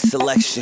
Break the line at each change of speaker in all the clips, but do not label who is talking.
selection.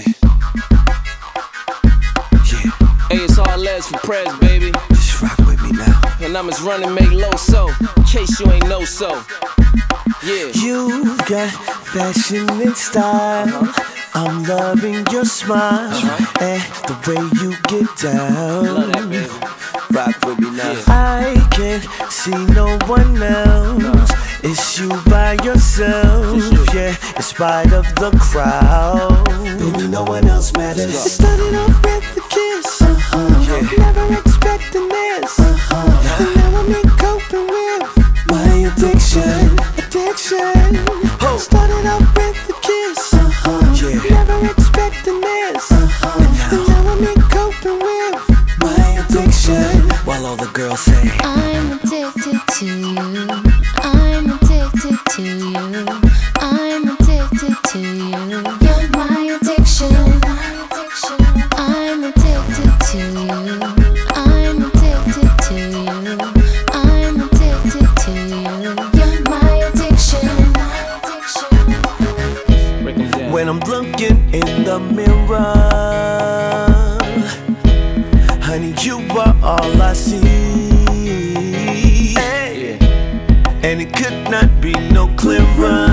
Yeah.
Hey, it's all Les for Prez, baby.
Just rock with me now.
And I'm as running mate low so, in case you ain't know so. Yeah.
You've got fashion and style. I'm loving your smile and the way you get down.
Love that, baby.
Rock with me now.
Yeah.
I can't see no one else. It's you by yourself, yeah, in spite of the crowd. Baby, no one else matters. It started off with a kiss, never expecting this, and now I'm in coping with my addiction. Started off with a kiss, never expecting this, and now I'm in coping with my addiction. While all the girls say,
I'm addicted to you. I'm addicted to you. I'm addicted to you. You're my addiction. I'm addicted to you. I'm addicted to you. I'm addicted to you. You're my addiction.
when I'm looking in the mirror, honey, you are all I see. Hey. And it could not be no clearer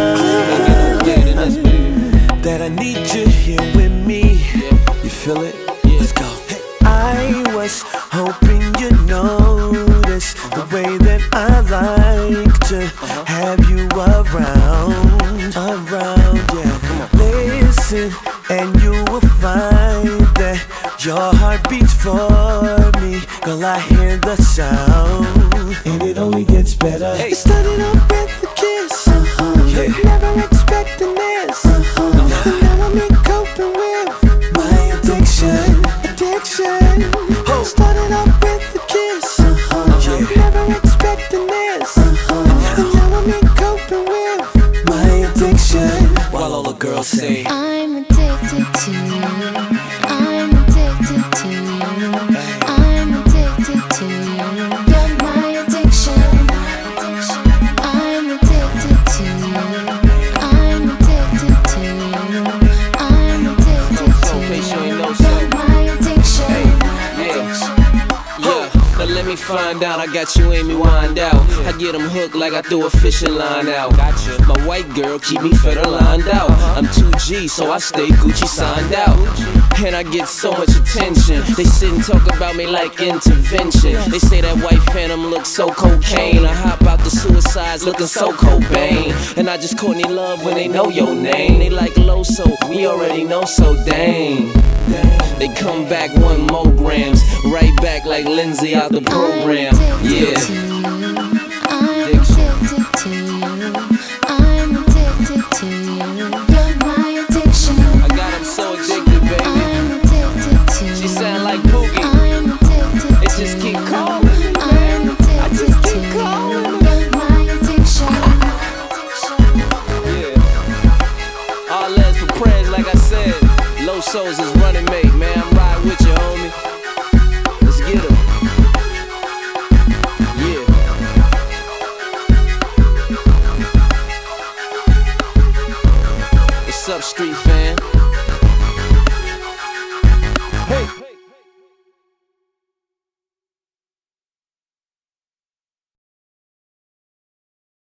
that I need you here with me. You feel it? Let's go. Hey. I was hoping you notice the way that I like to have you around, yeah. Listen, and you will find that your heart beats for me. Girl, I hear the sound, and it only gets better. Hey. It started off with a kiss, never expecting this, and now I'm in coping with my addiction. Started off with a kiss, never expecting this, and now I'm in coping with my addiction. While all the girls say,
I'm addicted to you. I'm addicted to you. I'm addicted to you. You're my addiction. I'm addicted to you. I'm addicted to you. I'm addicted to you. You're my addiction.
Now let me find out, I got you Amy Wind out. I get them hooked like I threw a fishing line out. My white girl keep me fed lined out. I'm 2G, so I stay Gucci signed out. And I get so much attention. They sit and talk about me like intervention. They say that white phantom looks so cocaine. I hop out the suicides looking so Cobain. And I just Courtney Love when they know your name. They like Loso, we already know, so dang. They come back 1 more grams, right back like Lindsay out the program. Yeah.